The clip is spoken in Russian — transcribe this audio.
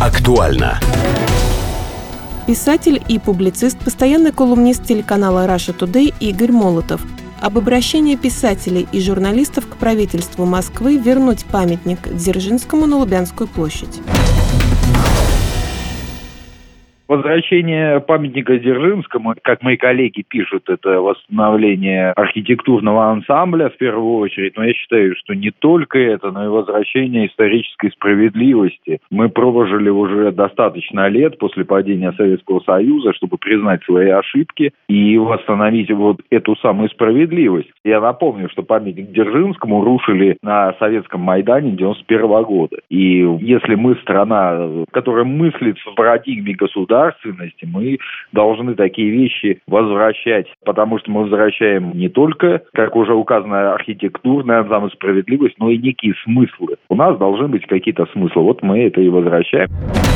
Актуально. Писатель и публицист, постоянный колумнист телеканала Russia Today Игорь Молотов. Об обращении писателей и журналистов к правительству Москвы вернуть памятник Дзержинскому на Лубянскую площадь. Возвращение памятника Дзержинскому, как мои коллеги пишут, это восстановление архитектурного ансамбля в первую очередь. Но я считаю, что не только это, но и возвращение исторической справедливости. Мы прожили уже достаточно лет после падения Советского Союза, чтобы признать свои ошибки и восстановить вот эту самую справедливость. Я напомню, что памятник Дзержинскому рушили на Советском Майдане 1991 года. И если мы страна, которая мыслит в парадигме государственности, мы должны такие вещи возвращать, потому что мы возвращаем не только, как уже указано, архитектурный ансамбль справедливость, но и некие смыслы. У нас должны быть какие-то смыслы. Вот мы это и возвращаем.